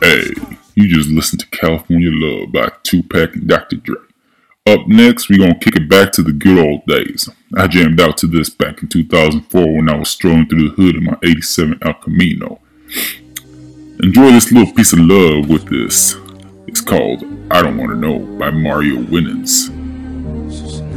Hey, you just listened to California Love by Tupac and Dr. Dre. Up next, we're gonna kick it back to the good old days. I jammed out to this back in 2004 when I was strolling through the hood in my 87 El Camino. Enjoy this little piece of love with this. It's called I Don't Wanna Know by Mario Winans.